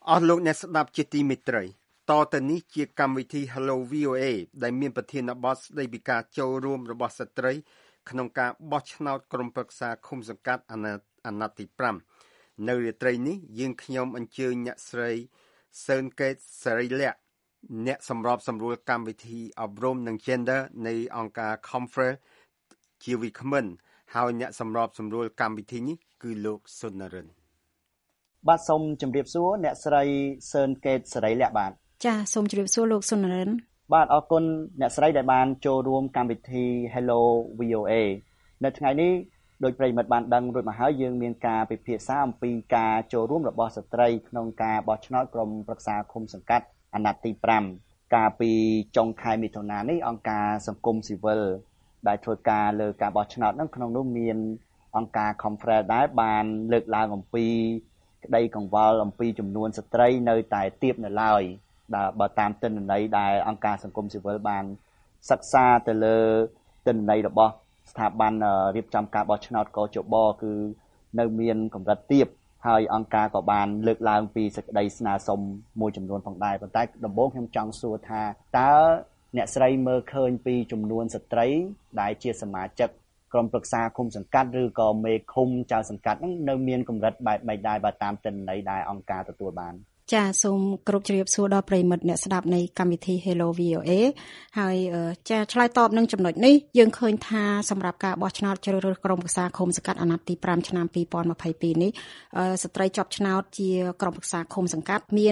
អស់លោកអ្នកស្ដាប់ជាទីមេត្រីតទៅនេះជាកម្មវិធី Hello VOA ដែលមានប្រធានបទស្ដីពីការចូលរួមរបស់ស្ត្រីក្នុងការបោះឆ្នោតក្រុមប្រឹក្សាឃុំសង្កាត់អាណត្តិទី5នៅរាត្រីនេះយើងខ្ញុំអញ្ជើញអ្នកស្រីសឿនកេតសេរីលក្ខអ្នកសម្របសម្រួលកម្មវិធីអប់រំនិង Gender នៃអង្គការ Conference ជាវិក្កាមិនហើយអ្នកសម្របសម្រួលកម្មវិធីនេះគឺលោកសុននរិនបាទសូមជម្រាបសួរអ្នកស្រីសឿនកេតសេរីលក្ខបាទចាសូមជម្រាបសួរលោកសុននរិនបាទអរគុណអ្នកស្រីដែលបានចូលរួមកម្មវិធី Hello VOA នៅថ្ងៃនេះដោយប្រិយមិត្តបានដឹងរួចមកហើយយើងមានការពិភាក្សាអំពីការចូលរួមរបស់ស្ត្រីក្នុងការបោះឆ្នោតក្រុមប្រឹក្សាឃុំសង្កាត់អាណត្តិទី5កាលពីចុងខែមិថុនានេះអង្គការសង្គមស៊ីវិលដែលធ្វើការលើការបោះឆ្នោតនោះក្នុងនោះមានអង្គការ Conference ដែលបានលើកឡើងអំពីក្តីកង្វល់អំពីចំនួនស្ត្រីនៅតែទាបនៅឡើយដែលបើតាមទិន្នន័យដែលអង្គការសង្គមស៊ីវិលបានសិក្សាទៅលើទិន្នន័យរបស់ស្ថាប័នរៀបចំការបោះឆ្នោតកជបគឺនៅមានកម្រិតទាបហើយអង្គការក៏បានលើកឡើងពីសេចក្តីស្នើសុំមួយចំនួនផងដែរប៉ុន្តែដំបូងខ្ញុំចង់សួរថាតើអ្នកស្រីមើលឃើញពីចំនួនស្ត្រីដែលជាសមាជិកក្រុមប្រឹក្សាឃុំសង្កាត់ឬក៏មេឃុំចៅសង្កាត់ហ្នឹងនៅមានកម្រិតបែបម៉េចដែរបើតាមទិន្នន័យដែលអង្គការទទួលបានចាសូមគោរពជម្រាបសួរដល់ប្រិយមិត្តអ្នកស្ដាប់នៃកម្មវិធី Hello VOA ហើយចាឆ្លើយតបនឹងចំណុចនេះយើងឃើញថាសម្រាប់ការបោះឆ្នោតជ្រើសរើសក្រុមប្រឹក្សាឃុំសង្កាត់អាណត្តិទី5ឆ្នាំ2022នេះស្ត្រីជាប់ឆ្នោតជាក្រុមប្រឹក្សាឃុំសង្កាត់មាន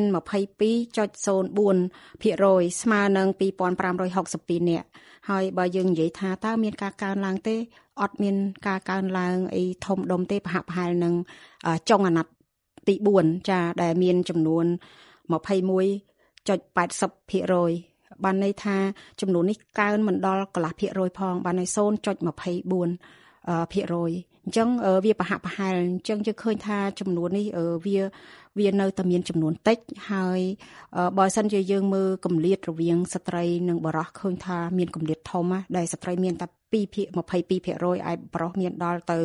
22.04% ស្មើនឹង2562នាក់ហើយបើយើងនិយាយថាតើមានការកើនឡើងទេអត់មានការកើនឡើងអីធំដុំទេប្រហាក់ប្រហែលនឹងចុងអាណត្តិទី4ចាដែលមានចំនួន 21.80% បានន័យថាចំនួននេះកើនមិនដល់កន្លះភាគរយផងបានន័យ 0.24% អញ្ចឹងវាប្រហាក់ប្រហែលអញ្ចឹងយើងឃើញថាចំនួននេះវានៅតែមានចំនួនតិចហើយបើសិនជាយើងមើលគម្លាតរវាងស្ត្រីនិងបុរសឃើញថាមានគម្លាតធំដែលស្ត្រីមានតែ 22% ឯបុរសមានដល់ទៅ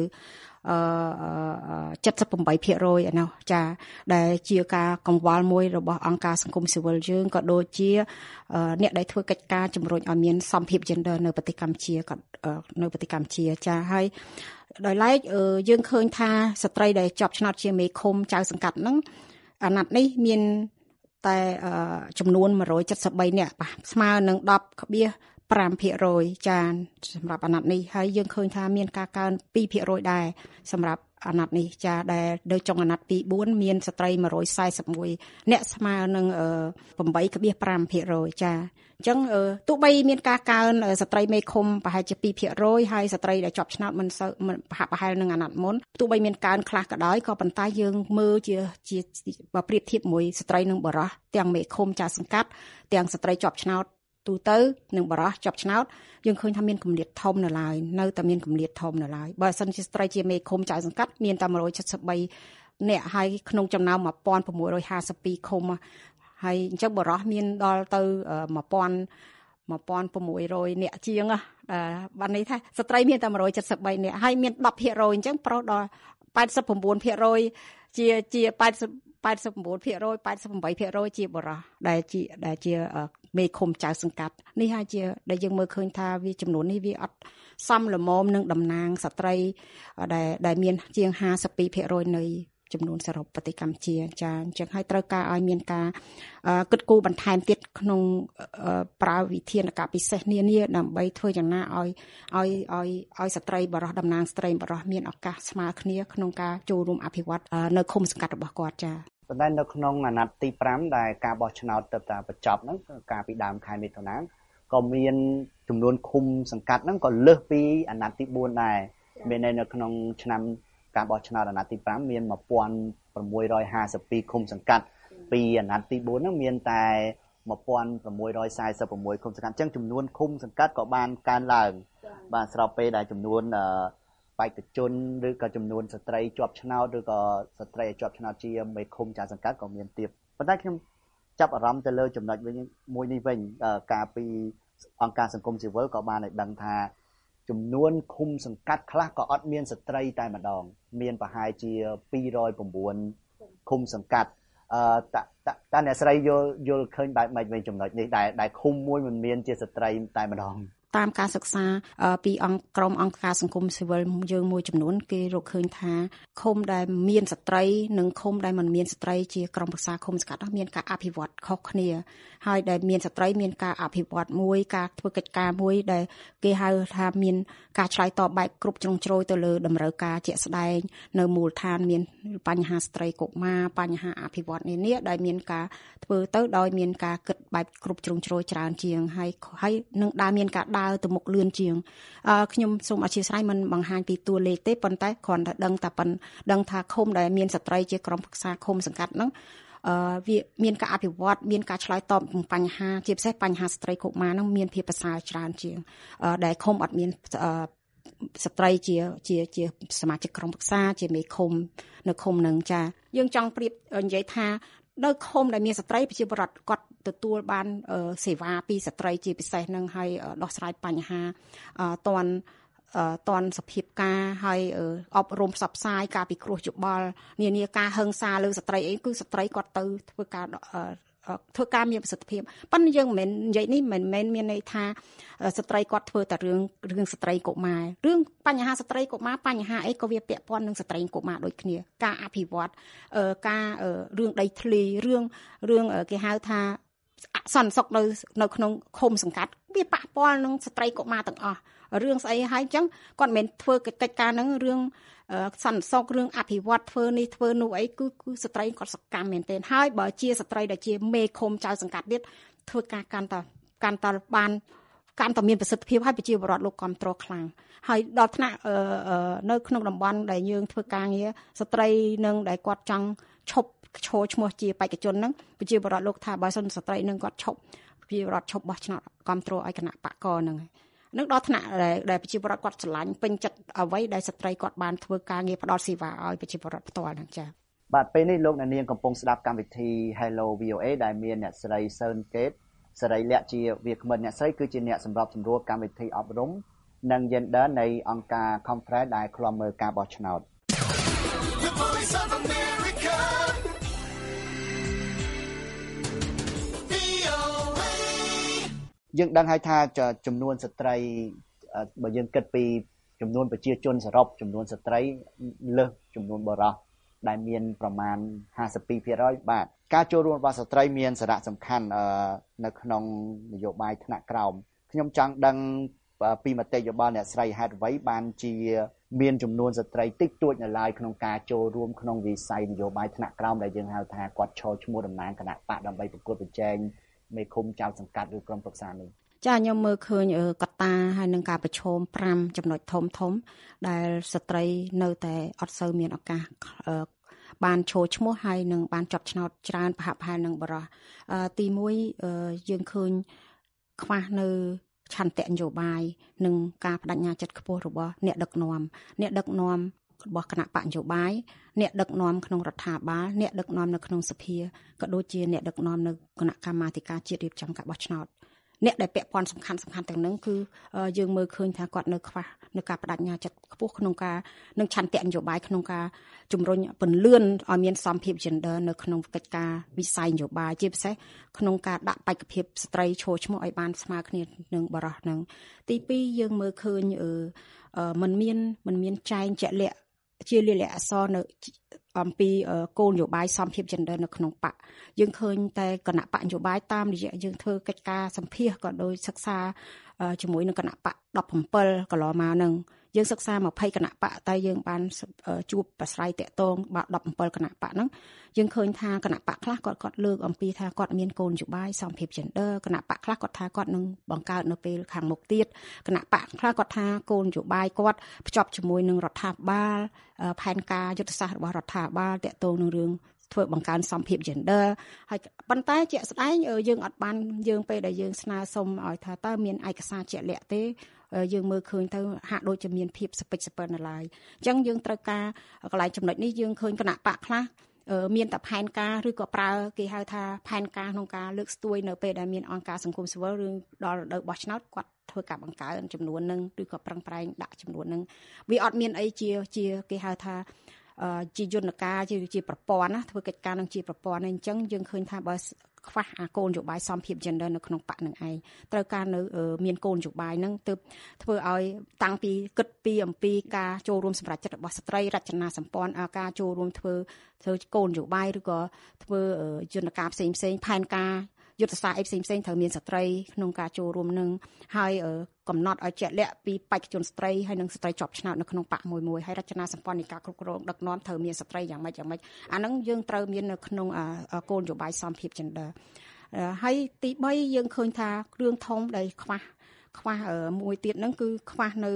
78% ឯណោះចាដែលជាការកង្វល់មួយរបស់អង្គការសង្គមស៊ីវិលយើងក៏ដូចជាអ្នកដែលធ្វើកិច្ចការជំរុញឲ្យមានសមភាព gender នៅប្រទេសកម្ពុជាក៏នៅប្រទេសកម្ពុជាចាហើយដោយឡែកយើងឃើញថាស្ត្រីដែលជាប់ឆ្នោតជាមេឃុំចៅសង្កាត់ហ្នឹងអាណត្តិនេះមានតែចំនួន173នាក់ស្មើនឹង 10.5% ចាសម្រាប់អាណត្តិនេះហើយយើងឃើញថាមានការកើន 2% ដែរសម្រាប់អាណត្តិនេះចាដែលនៅចុងអាណត្តិទី4មានស្ត្រី141អ្នកស្មើនឹង 8.5% ចាអញ្ចឹងទោះបីមានការកើនស្ត្រីមេឃុំប្រហែលជា 2% ហើយស្ត្រីដែលជាប់ឆ្នោតមិនប្រហាក់ប្រហែលនឹងអាណត្តិមុនទោះបីមានកើនខ្លះក៏ដោយក៏ប៉ុន្តែយើងមើលជាបើប្រៀបធៀបមួយស្ត្រីនិងបុរសទាំងមេឃុំចៅសង្កាត់ទាំងស្ត្រីជាប់ឆ្នោតទូទៅនឹងបរោះជាប់ឆ្នោតយើងឃើញថាមានគម្លាតធំនៅឡើយនៅតែមានគម្លាតធំនៅឡើយបើសិនជាស្ត្រីជាមេឃុំចៅសង្កាត់មានតែ173នាក់ហើយក្នុងចំណោម1652ឃុំហើយអញ្ចឹងបរោះមានដល់ទៅ1600នាក់ជាងបានន័យថាស្ត្រីមានតែ173នាក់ហើយមាន 10% អញ្ចឹងប្រុសដល់ 89% ជា89% 88% ជាបរោះដែលជាមេឃុំចៅសង្កាត់នេះហើយជាដែលយើងមើលឃើញថាវាចំនួននេះវាអត់សមល្មមនឹងតំណាងស្ត្រីដែលមានជាង 52% នៃចំនួនសរុបប្រទេសកម្ពុជាចាអញ្ចឹងហើយត្រូវការឲ្យមានការគិតគូរបន្ថែមទៀតក្នុងប្រើវិធានការពិសេសនានាដើម្បីធ្វើយ៉ាងណាឲ្យស្ត្រីបរោះតំណាងស្ត្រីបរោះមានឱកាសស្មើគ្នាក្នុងការចូលរួមអភិវឌ្ឍនៅឃុំសង្កាត់របស់គាត់ចាប៉ុន្តែនៅក្នុងអាណត្តិទី5ដែលការបោះឆ្នោតទៅតែបញ្ចប់ហ្នឹងកាលពីដើមខែមិថុនាក៏មានចំនួនឃុំសង្កាត់ហ្នឹងក៏លើសពីអាណត្តិទី4ដែរមាននៅក្នុងឆ្នាំការបោះឆ្នោតអាណត្តិទី5មាន1652ឃុំសង្កាត់ពីអាណត្តិទី4ហ្នឹងមានតែ1646ឃុំសង្កាត់អញ្ចឹងចំនួនឃុំសង្កាត់ក៏បានកើនឡើងបាទស្របពេលដែលចំនួនបេក្ខជនឬក៏ចំនួនស្ត្រីជាប់ឆ្នោតឬក៏ស្ត្រីជាប់ឆ្នោតជាមេឃុំចៅសង្កាត់ក៏មានទៀតប៉ុន្តែខ្ញុំចាប់អារម្មណ៍ទៅលើចំណុចមួយនេះវិញកាលពីអង្គការសង្គមស៊ីវិលក៏បានឲ្យដឹងថាចំនួនឃុំសង្កាត់ខ្លះក៏អត់មានស្ត្រីតែម្ដងមានប្រហែលជា209ឃុំសង្កាត់តាអ្នកស្រីយល់ឃើញបែបម៉េចវិញចំណុចនេះដែលឃុំមួយមិនមានជាស្ត្រីតែម្ដងតាមការសិក្សាពីក្រុមអង្គការសង្គមស៊ីវិលយើងមួយចំនួនគេរកឃើញថាឃុំដែលមានស្ត្រីនិងឃុំដែលមិនមានស្ត្រីជាក្រុមប្រឹក្សាឃុំសង្កាត់មានការអភិវឌ្ឍខុសគ្នាហើយដែលមានស្ត្រីមានការអភិវឌ្ឍមួយការធ្វើកិច្ចការមួយដែលគេហៅថាមានការឆ្លើយតបបែបគ្រប់ជ្រុងជ្រោយទៅលើតម្រូវការជាក់ស្ដែងនៅមូលដ្ឋានមានបញ្ហាស្ត្រីកុមារបញ្ហាអភិវឌ្ឍនានាដែលមានការធ្វើទៅដោយមានការគិតបែបគ្រប់ជ្រុងជ្រោយច្រើនជាងហើយនឹងដែលមានការដើរទៅមុខលឿនជាងខ្ញុំសូមអធិស្ឋានមិនបង្ហាញពីតួលេខទេប៉ុន្តែគ្រាន់តែដឹងថាឃុំដែលមានស្ត្រីជាក្រុមប្រឹក្សាឃុំសង្កាត់ហ្នឹងវាមានការអភិវឌ្ឍមានការឆ្លើយតបនឹងបញ្ហាជាពិសេសបញ្ហាស្ត្រីកុមារហ្នឹងមានភាពប្រសើរច្រើនជាងដែលឃុំអត់មានស្ត្រីជាសមាជិកក្រុមប្រឹក្សាជាមេឃុំនៅឃុំហ្នឹងចាយើងចង់ប្រៀបនិយាយថានៅឃុំដែលមានស្ត្រីប្រជាពលរដ្ឋគាត់ទទួលបានសេវាពីស្ត្រីជាពិសេសនឹងហើយដោះស្រាយបញ្ហាតនសភាពការហើយអប់រំផ្សព្វផ្សាយការពិគ្រោះយោបល់នានាការហិង្សាលើស្ត្រីអីគឺស្ត្រីគាត់ទៅធ្វើការមានប្រសិទ្ធភាពប៉ុន្តែយើងមិនមែននិយាយនេះមិនមែនមានន័យថាស្ត្រីគាត់ធ្វើតែរឿងស្ត្រីកុមាររឿងបញ្ហាស្ត្រីកុមារបញ្ហាអីក៏វាពាក់ព័ន្ធនឹងស្ត្រីកុមារដូចគ្នាការអភិវឌ្ឍការរឿងដីធ្លីរឿងគេហៅថាសន្តិសុខនៅក្នុងឃុំសង្កាត់វាប៉ះពាល់នឹងស្ត្រីកុមារទាំងអស់រឿងស្អីហើយអញ្ចឹងគាត់មិនមែនធ្វើកិច្ចការហ្នឹងរឿងសន្តិសុខរឿងអភិវឌ្ឍធ្វើនេះធ្វើនោះអីគឺស្ត្រីគាត់សកម្មមែនទែនហើយបើជាស្ត្រីដែលជាមេឃុំចៅសង្កាត់ទៀតធ្វើការកាន់តែមានប្រសិទ្ធភាពហើយប្រជាពលរដ្ឋលោកគ្រប់គ្រងខ្លាំងហើយដល់ថ្នាក់នៅក្នុងតំបន់ដែលយើងធ្វើការងារស្ត្រីនឹងដែលគាត់ចង់ឈប់ឈរឈ្មោះជាបេក្ខជនហ្នឹងប្រជាពលរដ្ឋលោកថាបើសិនស្ត្រីនឹងគាត់ឈប់ប្រជាពលរដ្ឋឈប់បោះឆ្នោតគ្រប់គ្រងឲ្យគណៈបកកហ្នឹងនឹងដល់ថ្នាក់ដែលប្រជាពលរដ្ឋគាត់ឆ្លាញ់ពេញចិត្តអ្វីដែលស្ត្រីគាត់បានធ្វើការងារផ្ដល់សេវាឲ្យប្រជាពលរដ្ឋផ្ទាល់ហ្នឹងចា៎បាទពេលនេះលោកអ្នកនាងកំពុងស្ដាប់កម្មវិធី Hello VOA ដែលមានអ្នកស្រីសឿនកេតសេរីលក្ខជាវាគ្មិនអ្នកស្រីគឺជាអ្នកសម្របសម្រួលកម្មវិធីអប់រំនិង Gender នៃអង្គការ Conference ដែលឃ្លាំមើលការបោះឆ្នោតយើងដឹងហើយថាចំនួនស្ត្រីបើយើងគិតពីចំនួនប្រជាជនសរុបចំនួនស្ត្រីលើសចំនួនបុរសដែលមានប្រមាណ 52% បាទការចូលរួមរបស់ស្ត្រីមានសារៈសំខាន់នៅក្នុងនយោបាយថ្នាក់ក្រោមខ្ញុំចង់ដឹងពីមតិយោបល់អ្នកស្រីហេតុអ្វីបានជាមានចំនួនស្ត្រីតិចតួចនៅឡើយក្នុងការចូលរួមក្នុងវិស័យនយោបាយថ្នាក់ក្រោមដែលយើងហៅថាគាត់ឈរឈ្មោះតំណាងគណៈបកដើម្បីប្រកួតប្រជែងមេឃុំចៅសង្កាត់ឬក្រុមប្រឹក្សានេះចាខ្ញុំមើលឃើញកត្តាហើយនឹងការប្រឈម5ចំណុចធំដែលស្ត្រីនៅតែអត់សូវមានឱកាសបានចូលឈ្មោះហើយនឹងបានជាប់ឆ្នោតច្រើនប្រហាក់ប្រហែលនឹងបរិះទី1យើងឃើញខ្វះនៅឆន្ទៈនយោបាយនិងការបដិញ្ញាចិត្តខ្ពស់របស់អ្នកដឹកនាំរបស់គណៈបកនយោបាយអ្នកដឹកនាំក្នុងរដ្ឋាភិបាលអ្នកដឹកនាំនៅក្នុងសភាក៏ដូចជាអ្នកដឹកនាំនៅគណៈកម្មាធិការជាតិរៀបចំការបោះឆ្នោតអ្នកដែលពាក់ព័ន្ធសំខាន់ទាំងហ្នឹងគឺយើងមើលឃើញថាគាត់នៅខ្វះនៅការបដិញ្ញាចិត្តខ្ពស់ក្នុងការនឹងឆន្ទៈនយោបាយក្នុងការជំរុញពន្លឿនឲ្យមានសមភាព gender នៅក្នុងកិច្ចការវិស័យនយោបាយជាពិសេសក្នុងការដាក់បេក្ខភាពស្ត្រីចូលឈ្មោះឲ្យបានស្មើគ្នានឹងបុរសហ្នឹងទី2យើងមើលឃើញมันមានចែងជាក់លាក់ជាលាយលក្ខណ៍អក្សរនៅអំពីគោលនយោបាយសមភាព gender នៅក្នុងបកយើងឃើញតែគណៈបកនយោបាយតាមរយៈយើងធ្វើកិច្ចការសម្ភាសក៏ដោយសិក្សាជាមួយនឹងគណៈបក17កន្លងមកហ្នឹងយើងសិក្សា20គណៈបកតែយើងបានជួបប្រស្រ័យតាក់ទង17គណៈបកហ្នឹងយើងឃើញថាគណៈបកខ្លះគាត់លើកអំពីថាគាត់មានគោលនយោបាយសមភាព gender គណៈបកខ្លះគាត់ថាគាត់នឹងបង្កើតនៅពេលខាងមុខទៀតគណៈបកខ្លះគាត់ថាគោលនយោបាយគាត់ភ្ជាប់ជាមួយនឹងរដ្ឋាភិបាលផែនការយុទ្ធសាស្ត្ររបស់រដ្ឋាភិបាលតាក់ទងនឹងរឿងធ្វើបង្កើនសមភាព gender ហើយប៉ុន្តែជាក់ស្ដែងយើងអត់បានយើងពេលដែលយើងស្នើសុំឲ្យថាតើមានឯកសារជាក់លាក់ទេយើងមើលឃើញទៅហាក់ដូចជាមានភាពសពេចសពិលនៅឡើយអញ្ចឹងយើងត្រូវការកន្លែងចំណុចនេះយើងឃើញគណៈបកខ្លះមានតែផែនការឬក៏ប្រើគេហៅថាផែនការក្នុងការលើកស្ទួយនៅពេលដែលមានអង្គការសង្គមស៊ីវិលឬដល់រដូវបោះឆ្នោតគាត់ធ្វើការបង្កើនចំនួននឹងឬក៏ប្រឹងប្រែងដាក់ចំនួននឹងវាអត់មានអីជាគេហៅថាជាយន្តការជាប្រព័ន្ធណាធ្វើកិច្ចការនឹងជាប្រព័ន្ធអញ្ចឹងយើងឃើញថាបើខ្វះអាគោលនយោបាយសមភាព gender នៅក្នុងបកនឹងឯងត្រូវការនៅមានគោលនយោបាយហ្នឹងទើបធ្វើឲ្យតាំងពីគិតពីអំពីការចូលរួមសម្រាប់ចិត្តរបស់ស្ត្រីរចនាសម្ព័ន្ធការចូលរួមធ្វើគោលនយោបាយឬក៏ធ្វើយន្តការផ្សេងផែនការយុទ្ធសាស្ត្រផ្សេងត្រូវមានស្ត្រីក្នុងការចូលរួមនឹងហើយកំណត់ឲ្យជាក់លាក់ពីបេក្ខជនស្ត្រីហើយនិងស្ត្រីជាប់ឆ្នោតនៅក្នុងបកមួយហើយរចនាសម្ព័ន្ធនៃការគ្រប់គ្រងដឹកនាំត្រូវមានស្ត្រីយ៉ាងម៉េចអាហ្នឹងយើងត្រូវមាននៅក្នុងគោលនយោបាយសមភាព gender ហើយទី3យើងឃើញថាគ្រឿងធំដែលខ្វះមួយទៀតហ្នឹងគឺខ្វះនៅ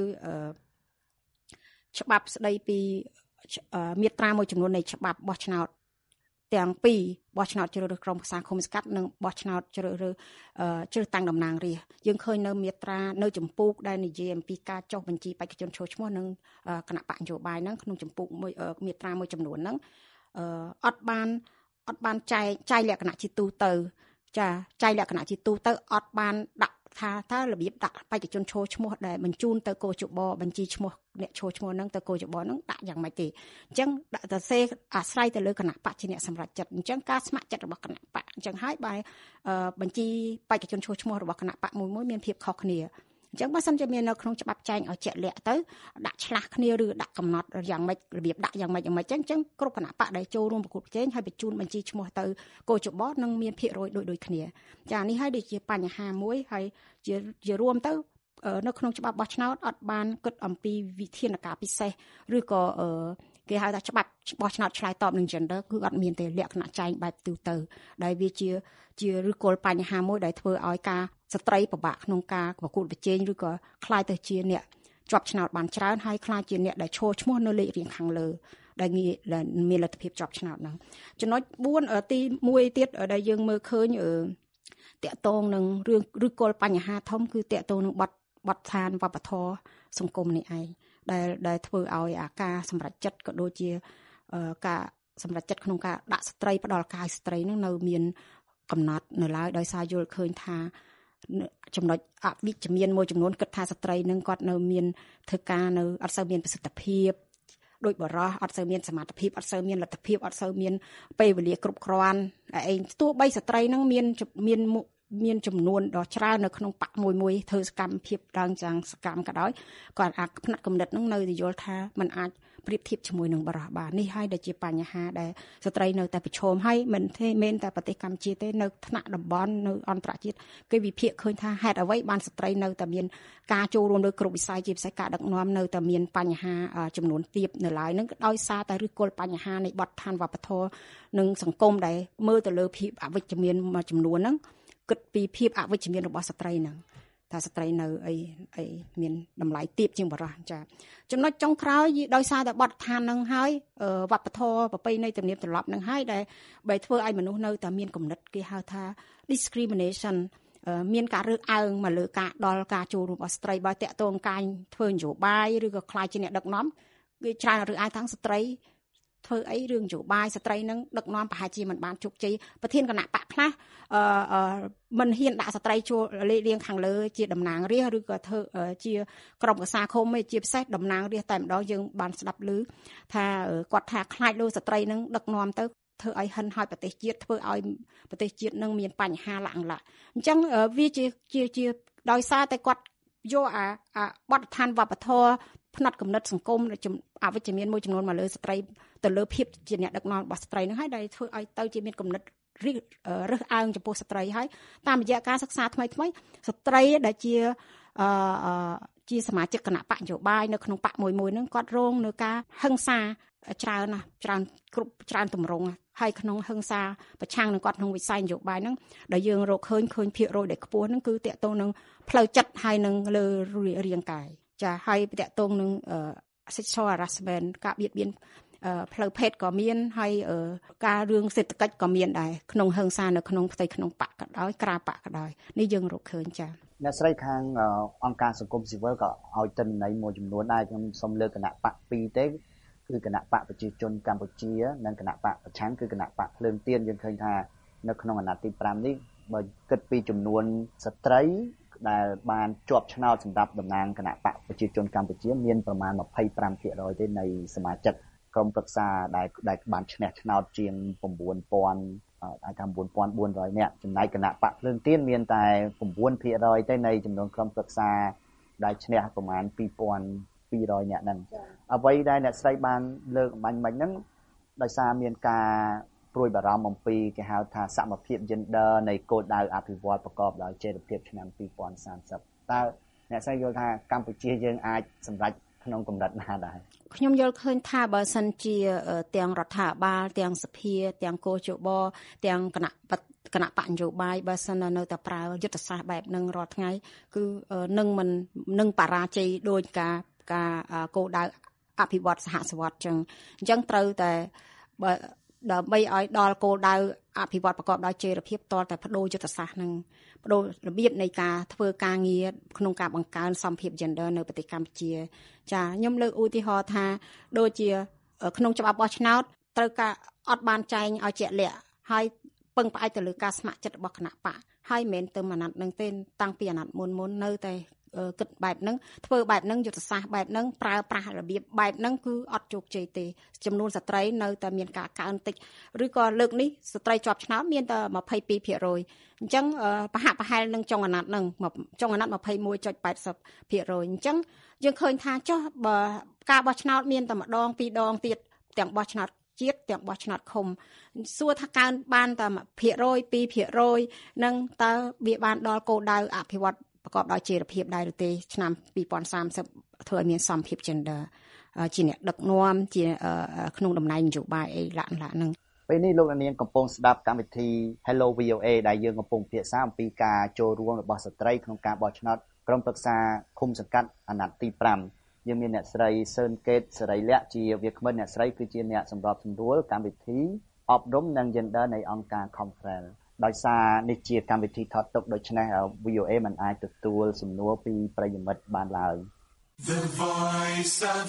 ច្បាប់ស្ដីពីមាត្រាមួយចំនួននៃច្បាប់បោះឆ្នោតទាំងពីរបោះឆ្នោតជ្រើសរើសក្រុមប្រឹក្សាឃុំសង្កាត់និងបោះឆ្នោតជ្រើសរើសតាំងតំណាងរាស្ត្រយើងឃើញនៅមាត្រានៅចម្ពោះដែលនិយាយអំពីការចុះបញ្ជីបេក្ខជនចូលឈ្មោះនិងគណៈបកនយោបាយហ្នឹងក្នុងចម្ពោះមួយមាត្រាមួយចំនួនហ្នឹងអត់បានចែកលក្ខណៈជាទូទៅចាចែកលក្ខណៈជាទូទៅអត់បានដាក់ថាតើរបៀបដាក់បេក្ខជនចូលឈ្មោះដែលបញ្ជូនទៅកោជបបញ្ជីឈ្មោះអ្នកចូលឈ្មោះហ្នឹងទៅកោជបហ្នឹងដាក់យ៉ាងម៉េចទេអញ្ចឹងដាក់ទៅសេអាស្រ័យទៅលើគណៈបកជាអ្នកសម្រេចចិត្តអញ្ចឹងការស្ម័គ្រចិត្តរបស់គណៈបកអញ្ចឹងហើយបែរបញ្ជីបេក្ខជនចូលឈ្មោះរបស់គណៈបកមួយមានភាពខុសគ្នាអញ្ចឹងបើសិនជាមាននៅក្នុងច្បាប់ចែងឲ្យជាក់លាក់ទៅដាក់ឆ្លាស់គ្នាឬដាក់កំណត់យ៉ាងម៉េចរបៀបដាក់យ៉ាងម៉េចអញ្ចឹងគ្រប់គណៈបកដែលចូលរួមប្រគល់ប្រជែងហើយបញ្ជូនបញ្ជីឈ្មោះទៅកោជបនឹងមានភាគរយដូចគ្នាចានេះហើយដូចជាបញ្ហាមួយហើយជារួមទៅនៅក្នុងច្បាប់បោះឆ្នោតអត់បានគិតអំពីវិធានការពិសេសឬក៏គេហៅថាច្បាប់បោះឆ្នោតឆ្លើយតបនឹង gender គឺអត់មានទេលក្ខណៈចែងបែបទូទៅដែលវាជាឬគល់បញ្ហាមួយដែលធ្វើឲ្យការស្ត្រីពិបាកក្នុងការប្រកួតប្រជែងឬក៏ខ្លាយទៅជាអ្នកជាប់ឆ្នោតបានច្រើនហើយខ្លាយជាអ្នកដែលឈរឈ្មោះនៅលេខរៀងខាងលើដែលមានលទ្ធភាពជាប់ឆ្នោតហ្នឹងចំណុច4ទី1ទៀតដែលយើងមើលឃើញតាក់ទងនឹងរឿងឬគល់បញ្ហាធំគឺតាក់ទងនឹងបទដ្ឋានវប្បធម៌សង្គមនេះឯងដែលធ្វើឲ្យអាការសម្រេចចិត្តក៏ដូចជាការសម្រេចចិត្តក្នុងការដាក់ស្ត្រីផ្ដល់កាយស្ត្រីនឹងនៅមានកំណត់នៅឡើយដោយសារយល់ឃើញថាចំណុចអវិជ្ជមានមួយចំនួនគិតថាស្ត្រីនឹងគាត់នៅមានធ្វើការនៅអត់សូវមានប្រសិទ្ធភាពដោយបរោះអត់សូវមានសមត្ថភាពអត់សូវមានលទ្ធភាពអត់សូវមានពេលវេលាគ្រប់គ្រាន់ឯងទោះបីស្ត្រីនឹងមានចំនួនដ៏ច្រើននៅក្នុងបកមួយធ្វើសកម្មភាពឡើងយ៉ាងសកម្មក៏ដោយគាត់អាផ្នែកគំនិតនឹងនៅយល់ថាมันអាចប្រៀបធៀបជាមួយនឹងបរិះបាននេះហើយដែលជាបញ្ហាដែលស្ត្រីនៅតែប្រឈមហើយមិនតែប្រទេសកម្ពុជាទេនៅថ្នាក់តំបន់នៅអន្តរជាតិគេវិភាគឃើញថាហេតុអ្វីបានស្ត្រីនៅតែមានការចូលរួមលើគ្រប់វិស័យជាពិសេសការដឹកនាំនៅតែមានបញ្ហាចំនួនទាបនៅឡើយនឹងដោយសារតែឫសគល់បញ្ហានៃបទដ្ឋានវប្បធម៌និងសង្គមដែលមើលទៅលើភាពអវិជ្ជមានមួយចំនួនហ្នឹងគិតពីភាពអវិជ្ជមានរបស់ស្ត្រីហ្នឹងថាស្ត្រីនៅអីមានតម្លៃទាបជាងបរិះចាចំណុចចុងក្រោយដោយសារតែបទដ្ឋានហ្នឹងហើយវប្បធម៌ប្រពៃណីទំនៀមទម្លាប់ហ្នឹងហើយដែលបែរធ្វើឲ្យមនុស្សនៅតែមានគំនិតគេហៅថា discrimination មានការរើសអើងមកលើការដល់ការចូលរួមរបស់ស្ត្រីបើតាក់ទងការធ្វើនយោបាយឬក៏ខ្លាចជាអ្នកដឹកនាំគេច្រើនរើសអើងទាំងស្ត្រីធ្វើអីរឿងនយោបាយស្ត្រីនឹងដឹកនាំប្រហែលជាមិនបានជោគជ័យប្រធានគណៈបកខ្លះមិនហ៊ានដាក់ស្ត្រីចូលលេខរៀងខាងលើជាតំណាងរាស្ត្រឬក៏ធ្វើជាក្រុមប្រឹក្សាឃុំឯជាពិសេសតំណាងរាស្ត្រតែម្ដងយើងបានស្ដាប់ឮថាគាត់ថាខ្លាចលើស្ត្រីនឹងដឹកនាំទៅធ្វើឲ្យហិនហោចប្រទេសជាតិធ្វើឲ្យប្រទេសជាតិនឹងមានបញ្ហាលក្ខណៈអញ្ចឹងវាជាដោយសារតែគាត់យកអាបទដ្ឋានវប្បធម៌ផ្នែកគំនិតសង្គមអវិជ្ជមានមួយចំនួនមកលើស្ត្រីទៅលើភាពជាអ្នកដឹកនាំរបស់ស្ត្រីនឹងហើយដែលធ្វើឲ្យទៅជាមានគំនិតរើសអើងចំពោះស្ត្រីហើយតាមរយៈការសិក្សាថ្មីស្ត្រីដែលជាសមាជិកគណៈបកនយោបាយនៅក្នុងបកមួយហ្នឹងគាត់រងនៅការហិង្សាច្រើនទម្រង់ហើយក្នុងហិង្សាប្រឆាំងនឹងគាត់ក្នុងវិស័យនយោបាយហ្នឹងដែលយើងរកឃើញភាគរយដែលខ្ពស់ហ្នឹងគឺតាក់ទងនឹងផ្លូវចិត្តហើយនឹងលើរាងកាយចាហើយតាក់ទងនឹង sexual harassment ការបៀតបៀនផ្លូវភេទក៏មានហើយការរឿងសេដ្ឋកិច្ចក៏មានដែរក្នុងហិង្សានៅក្នុងផ្ទៃក្នុងបកក៏ដោយក្រៅបកក៏ដោយនេះយើងរកឃើញចាអ្នកស្រីខាងអង្គការសង្គមស៊ីវិលក៏ឲ្យទិន្នន័យមួយចំនួនដែរខ្ញុំសូមលើកគណៈបក2ទេគឺគណៈបកប្រជាជនកម្ពុជានិងគណៈបកប្រឆាំងគឺគណៈបកភ្លើងទៀនយើងឃើញថានៅក្នុងអាណត្តិទី5នេះបើគិតពីចំនួនស្ត្រីដែលបានជាប់ឆ្នោតសម្រាប់តំណាងគណៈបកប្រជាជនកម្ពុជាមានប្រមាណ 25% ទេនៃសមាជិកក្រុមប្រឹក្សាដែលបានឈ្នះឆ្នោតជាង 9,000 អាចថា 9,400 នាក់ចំណែកគណៈបកភ្លើងទៀនមានតែ 9% ទេនៃចំនួនក្រុមប្រឹក្សាដែលឈ្នះប្រមាណ 2,200 នាក់ហ្នឹងអ្វីដែលអ្នកស្រីបានលើកអំបញ្ញមិញហ្នឹងដោយសារមានការព្រួយបារម្ភអំពីគេហៅថាសមភាព gender នៃគោលដៅអភិវឌ្ឍប្រកបដោយចីរភាពឆ្នាំ 2030 តើអ្នកស្រីយល់ថាកម្ពុជាយើងអាចសម្រេចក្នុងកម្រិតណាដែរខ្ញុំយល់ឃើញថាបើសិនជាទាំងរដ្ឋាភិបាលទាំងសភាទាំងកោជបទាំងគណៈបកនយោបាយបើសិននៅតែប្រើយុទ្ធសាស្ត្របែបហ្នឹងរាល់ថ្ងៃគឺនឹងបរាជ័យដោយការគោលដៅអភិវឌ្ឍសហសវត្ថអញ្ចឹងត្រូវតែដើម្បីឲ្យដល់គោលដៅអភិវឌ្ឍប្រកបដោយចីរភាពតលតែបដូរយុទ្ធសាស្ត្រនឹងបដូររបៀបនៃការធ្វើការងារក្នុងការបង្កើនសមភាព gender នៅប្រទេសកម្ពុជាចាខ្ញុំលើកឧទាហរណ៍ថាដូចជាក្នុងច្បាប់បោះឆ្នោតត្រូវការអត់បានចែងឲ្យជាក់លាក់ហើយពឹងផ្អែកទៅលើការស្ម័គ្រចិត្តរបស់គណៈបកហើយមិនមែនទៅអាណត្តិនឹងទេតាំងពីអាណត្តិមុននៅតែគិតបែបហ្នឹងធ្វើបែបហ្នឹងយុទ្ធសាស្ត្របែបហ្នឹងប្រើប្រាស់របៀបបែបហ្នឹងគឺអត់ជោគជ័យទេចំនួនស្ត្រីនៅតែមានការកើនតិចឬក៏លើកនេះស្ត្រីជាប់ឆ្នោតមានតែ 22% អញ្ចឹងប្រហាក់ប្រហែលនឹងចុងអាណត្តិហ្នឹងចុងអាណត្តិ 21.80% អញ្ចឹងយើងឃើញថាចុះបើការបោះឆ្នោតមានតែម្ដងពីរដងទៀតទាំងបោះឆ្នោតជាតិទាំងបោះឆ្នោតឃុំសួរថាកើនបានតែ 1% 2% នឹងតើវាបានដល់គោលដៅអភិវឌ្ឍប្រកបដោយចីរភាពដែរឬទេឆ្នាំ 2030 ធ្វើឲ្យមានសមភាព gender ជាអ្នកដឹកនាំជាក្នុងតំណែងនយោបាយអីឡាក់ហ្នឹងពេលនេះលោកនាងកំពុងស្ដាប់កម្មវិធី Hello VOA ដែលយើងកំពុងពិភាក្សាអំពីការចូលរួមរបស់ស្ត្រីក្នុងការបោះឆ្នោតក្រុមប្រឹក្សាឃុំសង្កាត់អាណត្តិទី5យើងមានអ្នកស្រីសឿនកេតសេរីលក្ខជាវាគ្មិនអ្នកស្រីគឺជាអ្នកសម្របសម្រួលកម្មវិធីអប់រំនិង gender នៃអង្គការ Confrelដោយសារនេះជាកម្មវិធីថតទុកដូច្នេះ VOA មិនអាចទទួលសំណួរពីប្រិយមិត្តបានឡើយ The Voice of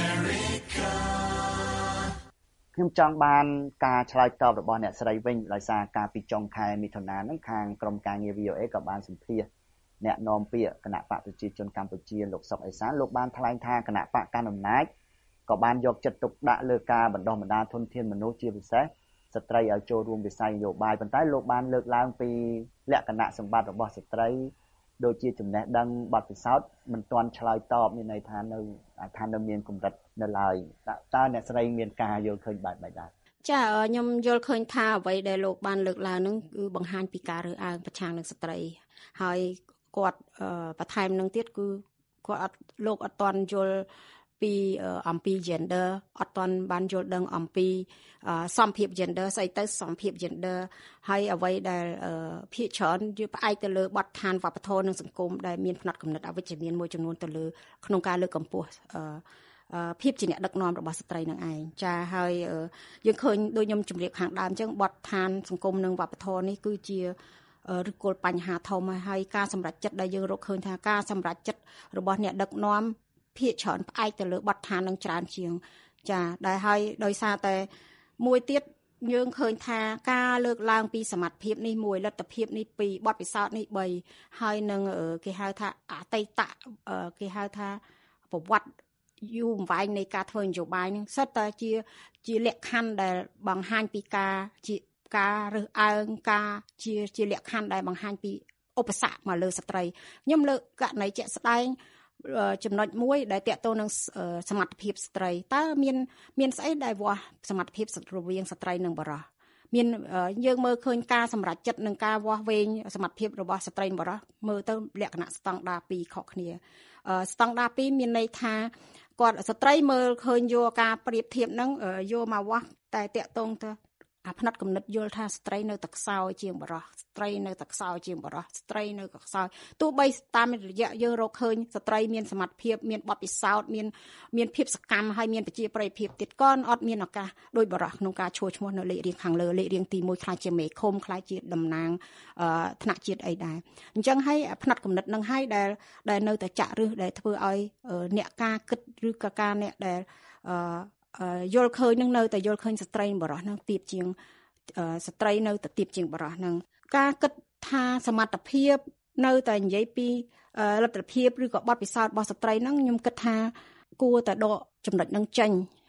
America ខ្ញុំចង់បានការឆ្លើយតបរបស់អ្នកស្រីវិញដោយសារការពីចុងខែមិថុនាហ្នឹងខាងក្រុមការងារ VOA ក៏បានសម្ភាសន៍អ្នកនាំពាក្យគណៈបកប្រជាជនកម្ពុជាលោកសុកអេសានលោកបានថ្លែងថាគណៈបកកណ្ដាលអំណាចក៏បានយកចិត្តទុកដាក់លើការបណ្ដុះបណ្ដាលធនធានមនុស្សជាពិសេសស្ត្រីឲ្យចូលរួមវិស័យនយោបាយប៉ុន្តែលោកបានលើកឡើងពីលក្ខណៈសម្បត្តិរបស់ស្ត្រីដូចជាចំណេះដឹងបទពិសោធន៍មិនទាន់ឆ្លើយតបមានន័យថានៅមានកម្រិតនៅឡើយតើអ្នកស្រីមានការយល់ឃើញបែបម៉េចដែរចាខ្ញុំយល់ឃើញថាអ្វីដែលលោកបានលើកឡើងហ្នឹងគឺបង្ហាញពីការរើសអើងប្រឆាំងនឹងស្ត្រីហើយគាត់បន្ថែមនឹងទៀតគឺគាត់លោកអត់ទាន់យល់ពីអំពី gender អត់ទាន់បានយល់ដឹងអំពីសមភាព gender ស្អីទៅសមភាព gender ហើយអ្វីដែលភាគច្រើនយើងផ្អែកទៅលើបទដ្ឋានវប្បធម៌និងសង្គមដែលមានផ្នត់គំនិតអវិជ្ជមានមួយចំនួនទៅលើក្នុងការលើកកម្ពស់ភាពជាអ្នកដឹកនាំរបស់ស្ត្រីនឹងឯងចាហើយយើងឃើញដូចខ្ញុំជម្រាបខាងដើមអញ្ចឹងបទដ្ឋានសង្គមនិងវប្បធម៌នេះគឺជាឬគល់បញ្ហាធំហើយការសម្រេចចិត្តដែលយើងរកឃើញថាការសម្រេចចិត្តរបស់អ្នកដឹកនាំភាគច្រើនផ្អែកទៅលើបទដ្ឋាននឹងច្រើនជាងចាដែលហើយដោយសារតែមួយទៀតយើងឃើញថាការលើកឡើងពីសមត្ថភាពនេះមួយលទ្ធភាពនេះពីរបទពិសោធន៍នេះ3ហើយនឹងគេហៅថាអតីតគេហៅថាប្រវត្តិយូរអង្វែងនៃការធ្វើនយោបាយនឹងសិតតែជាលក្ខខណ្ឌដែលបង្ហាញពីការរើសអើងការជាលក្ខខណ្ឌដែលបង្ហាញពីឧបសគ្គមកលើស្ត្រីខ្ញុំលើកករណីជាក់ស្ដែងចំណុចមួយដែលតាក់ទងនឹងសមត្ថភាពស្ត្រីតើមានស្អីដែលវាស់សមត្ថភាពរវាងស្ត្រីនិងបុរសមានយើងមើលឃើញការសម្រេចចិត្តនិងការវាស់វែងសមត្ថភាពរបស់ស្ត្រីនិងបុរសមើលទៅលក្ខណៈស្តង់ដារ2ខុសគ្នាស្តង់ដារ2មានន័យថាគាត់ស្ត្រីមើលឃើញយកការប្រៀបធៀបហ្នឹងយកមកវាស់តែតាក់ទងទៅអាផ្នែកគំនិតយល់ថាស្ត្រីនៅតែខ្សោយជាងបុរសស្ត្រីនៅតែខ្សោយជាងបុរសស្ត្រីនៅតែខ្សោយទោះបីតាមរយៈយើងរកឃើញស្ត្រីមានសមត្ថភាពមានបទពិសោធន៍មានភាពសកម្មហើយមានប្រជាប្រិយភាពទៀតក៏អត់មានឱកាសដោយបុរសក្នុងការឈរឈ្មោះនៅលេខរៀងខាងលើលេខរៀងទី1ខ្លាចជាមេឃុំខ្លាចជាតំណាងថ្នាក់ជាតិអីដែរអញ្ចឹងហើយផ្នែកគំនិតនឹងហើយដែលនៅតែចាក់ឫសដែលធ្វើឲ្យអ្នកការគិតឬក៏ការអ្នកដែលយល់ឃើញនឹងនៅតែយល់ឃើញស្ត្រីបុរសនឹងទាបជាងស្ត្រីនៅតែទាបជាងបុរសនឹងការគិតថាសមត្ថភាពនៅតែនិយាយពីលទ្ធភាពឬក៏បទពិសោធន៍របស់ស្ត្រីនឹងខ្ញុំគិតថាគួរតែដកចំណុចនឹងចេញ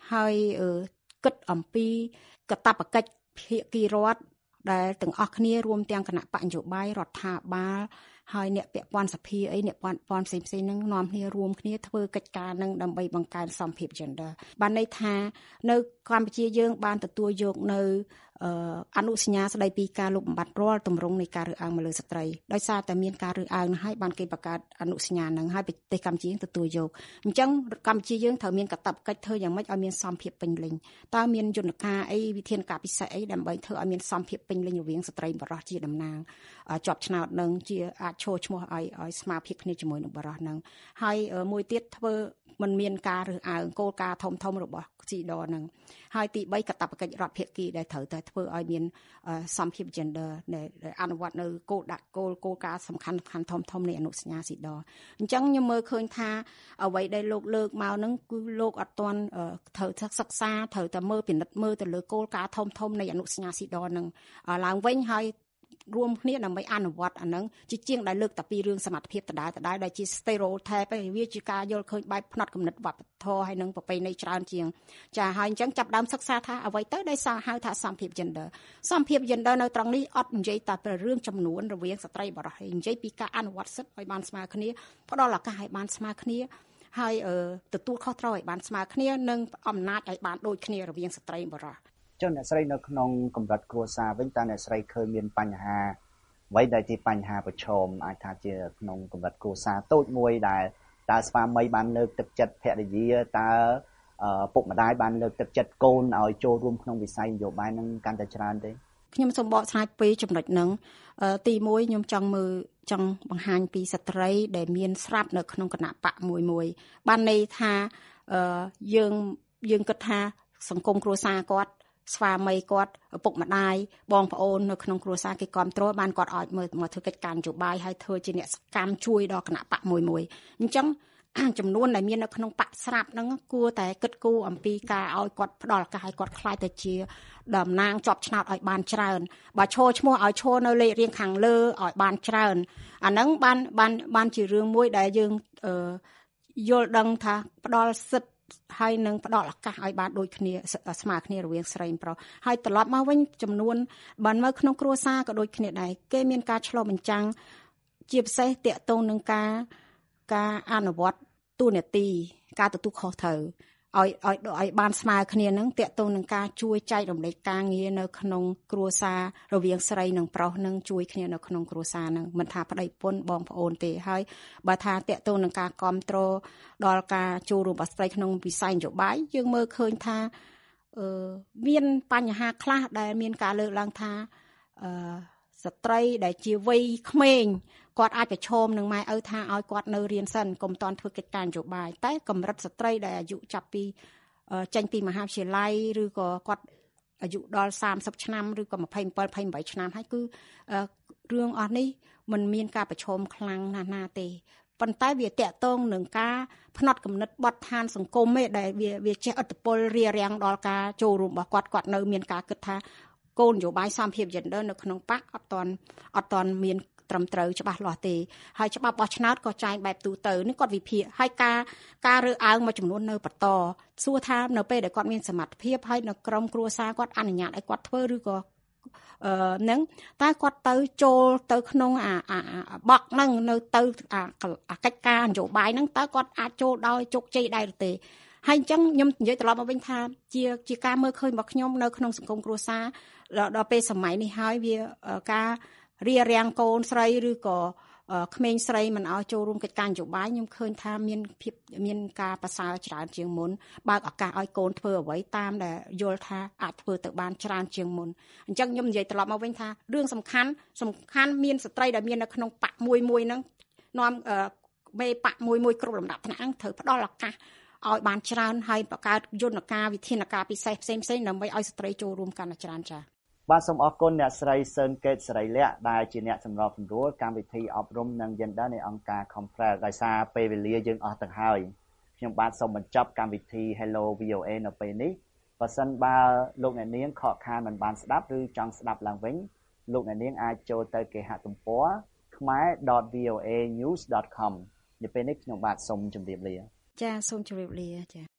ហើយគិតអំពីកាតព្វកិច្ចភាគីរដ្ឋដែលទាំងអស់គ្នារួមទាំងគណៈបកនយោបាយរដ្ឋាភិបាលហើយអ្នកពាក់ព័ន្ធសភាអីអ្នកពាក់ព័ន្ធផ្សេងៗហ្នឹងនាំគ្នារួមគ្នាធ្វើកិច្ចការនឹងដើម្បីបង្កើនសមភាព gender បានន័យថានៅកម្ពុជាយើងបានទទួលយកនៅអនុសញ្ញាស្តីពីការលុបបំបាត់រាល់ទម្រង់នៃការរើសអើងមកលើស្ត្រីដោយសារតែមានការរើសអើងហ្នឹងហើយបានគេបង្កើតអនុសញ្ញាហ្នឹងហើយប្រទេសកម្ពុជាយើងទទួលយកអញ្ចឹងកម្ពុជាយើងត្រូវមានកាតព្វកិច្ចធ្វើយ៉ាងម៉េចឲ្យមានសមភាពពេញលេញតើមានយន្តការអីវិធានការពិសេសអីដើម្បីធ្វើឲ្យមានសមភាពពេញលេញរវាងស្ត្រីបុរសជាតំណាងជាប់ឆ្នោតនឹងជាអាចឈរឈ្មោះឲ្យស្មើភាពគ្នាជាមួយនឹងបុរសហ្នឹងហើយមួយទៀតធ្វើมันមានការរើសអើងគោលការណ៍ធំរបស់ស៊ីដហ្នឹងហើយទី3កាតព្វកិច្ចរដ្ឋភាគីដែលត្រូវតែធ្វើឲ្យមានសមភាព gender ដែលអនុវត្តនៅគោលការណ៍សំខាន់ធំនៃអនុសញ្ញាស៊ីដអញ្ចឹងខ្ញុំមើលឃើញថាអ្វីដែលលោកលើកមកហ្នឹងគឺលោកអត់ទាន់ត្រូវសិក្សាត្រូវតែមើលពិនិត្យមើលទៅលើគោលការណ៍ធំនៃអនុសញ្ញាស៊ីដហ្នឹងឡើងវិញហើយរួមគ្នាដើម្បីអនុវត្តអាហ្នឹងជាជាងដែលលើកតែពីរឿងសមត្ថភាពដដែលដែលជា stereotype ឯវាជាការយល់ឃើញបែបផ្នត់គំនិតវប្បធម៌ហើយនឹងប្រពៃណីច្រើនជាងចាហើយអញ្ចឹងចាប់ដើមសិក្សាថាអ្វីទៅដែលហៅថាសមភាព gender សមភាព gender នៅត្រង់នេះអត់និយាយតែពីរឿងចំនួនរវាងស្ត្រីបុរសទេនិយាយពីការអនុវត្តសិទ្ធិឲ្យបានស្មើគ្នាផ្ដល់ឱកាសឲ្យបានស្មើគ្នាហើយទទួលខុសត្រូវឲ្យបានស្មើគ្នានិងអំណាចឲ្យបានដូចគ្នារវាងស្ត្រីបុរសចុះអ្នកស្រីនៅក្នុងកម្រិតគ្រួសារវិញតើអ្នកស្រីឃើញមានបញ្ហាអ្វីដែលជាបញ្ហាប្រឈមអាចថាជាក្នុងកម្រិតគ្រួសារតូចមួយដែលតើស្វាមីបានលើកទឹកចិត្តភរិយាតើពុកម្ដាយបានលើកទឹកចិត្តកូនឲ្យចូលរួមក្នុងវិស័យនយោបាយនឹងកាន់តែច្រើនទេខ្ញុំសូមបកស្រាយពីចំណុចហ្នឹងទី1ខ្ញុំចង់បង្ហាញពីស្ត្រីដែលមានស្រាប់នៅក្នុងគណៈបកមួយបានន័យថាយើងគិតថាសង្គមគ្រួសារគាត់ស្វាមីគាត់ឪពុកម្ដាយបងប្អូននៅក្នុងគ្រួសារគេគ្រប់គ្រងបានគាត់ឲ្យមកធ្វើកិច្ចការនយោបាយហើយធ្វើជាអ្នកសកម្មជួយដល់គណៈបកមួយអញ្ចឹងចំនួនដែលមាននៅក្នុងបកស្រាប់ហ្នឹងគួរតែគិតគូរអំពីការឲ្យគាត់ផ្ដល់ឱកាសឲ្យគាត់ខ្លាយទៅជាតំណាងជាប់ឆ្នោតឲ្យបានច្រើនបើឈរឈ្មោះឲ្យឈរនៅលេខរៀងខាងលើឲ្យបានច្រើនអាហ្នឹងបានជារឿងមួយដែលយើងយល់ដឹងថាផ្ដល់សិទ្ធិហើយនឹងផ្ដល់ឱកាសឲ្យបានដូចគ្នាស្មើគ្នារវាងស្រីប្រុសហើយត្រឡប់មកវិញចំនួនបានមកក្នុងគ្រួសារក៏ដូចគ្នាដែរគេមានការឆ្លុះបញ្ចាំងជាពិសេសតាក់ទងនឹងការអនុវត្តទូនាទីការទទួលខុសត្រូវឲ្យបានស្មើគ្នានឹងតាក់ទងនឹងការជួយចែករំលែកការងារនៅក្នុងគ្រួសាររវាងស្រីនិងប្រុសនឹងជួយគ្នានៅក្នុងគ្រួសារនឹងមិនថាប្តីប្រពន្ធបងប្អូនទេហើយបើថាតាក់ទងនឹងការគ្រប់គ្រងដល់ការចូលរួមរបស់ស្ត្រីក្នុងវិស័យនយោបាយយើងមើលឃើញថាមានបញ្ហាខ្លះដែលមានការលើកឡើងថាស្ត្រីដែលជាវ័យក្មេងគាត់អាចប្រឈមនឹងម៉ែឪថាឲ្យគាត់នៅរៀនសិនកុំតន់ធ្វើកិច្ចការនយោបាយតែកម្រិតស្ត្រីដែលអាយុចាប់ពីចេញពីមហាវិទ្យាល័យឬក៏គាត់អាយុដល់30ឆ្នាំឬក៏27 28ឆ្នាំហើយគឺរឿងអស់នេះมันមានការប្រឈមខ្លាំងណាស់ទេប៉ុន្តែវាតាក់ទងនឹងការផ្នត់គំនិតបត់ឋានសង្គមឯដែលវាចេះឥទ្ធិពលរារាំងដល់ការចូលរួមរបស់គាត់នៅមានការគិតថាគោលនយោបាយសមភាព gender នៅក្នុងបកអត់តន់មានត្រឹមត្រូវច្បាស់លាស់ទេហើយច្បាប់បោះឆ្នោតក៏ចែងបែបទូទៅនេះគាត់វិភាគហើយការរើសអើងមួយចំនួននៅបន្តសួរថានៅពេលដែលគាត់មានសមត្ថភាពហើយនៅក្រុមគ្រួសារគាត់អនុញ្ញាតឲ្យគាត់ធ្វើឬក៏នឹងតែគាត់ទៅចូលទៅក្នុងអាបកហ្នឹងនៅទៅអាកិច្ចការនយោបាយហ្នឹងតើគាត់អាចចូលដោយជោគជ័យដែរឬទេហើយអញ្ចឹងខ្ញុំនិយាយត្រឡប់មកវិញថាជាការមើលឃើញរបស់ខ្ញុំនៅក្នុងសង្គមគ្រួសារដល់ពេលសម័យនេះហើយវាការរារាំងកូនស្រីឬក៏ក្មេងស្រីមិនឲ្យចូលរួមកិច្ចការនយោបាយខ្ញុំឃើញថាមានការប្រសើរច្រើនជាងមុនបើកឱកាសឲ្យកូនធ្វើអ្វីតាមដែលយល់ថាអាចធ្វើទៅបានច្រើនជាងមុនអញ្ចឹងខ្ញុំនិយាយត្រឡប់មកវិញថារឿងសំខាន់មានស្ត្រីដែលមាននៅក្នុងបកមួយហ្នឹងនាំមេបកមួយគ្រប់លំដាប់ថ្នាក់ហ្នឹងត្រូវផ្ដល់ឱកាសឲ្យបានច្រើនហើយបង្កើតយន្តការវិធានការពិសេសផ្សេងៗដើម្បីឲ្យស្ត្រីចូលរួមកាន់តែច្រើនចា៎បាទសូមអរគុណអ្នកស្រីសឿនកេតសេរីលក្ខដែលជាអ្នកសម្របសម្រួលកម្មវិធីអប់រំនិង Gender នៃអង្គការ Comprel ដោយសារពេលវេលាយើងអស់ទៅហើយខ្ញុំបាទសូមបញ្ចប់កម្មវិធី Hello VOA នៅពេលនេះបើសិនបើលោកអ្នកនាងខកខានមិនបានស្ដាប់ឬចង់ស្ដាប់ឡើងវិញលោកអ្នកនាងអាចចូលទៅគេហទំព័រ khmer.voanews.com នៅពេលនេះខ្ញុំបាទសូមជម្រាបលាចាសូមជម្រាបលាចា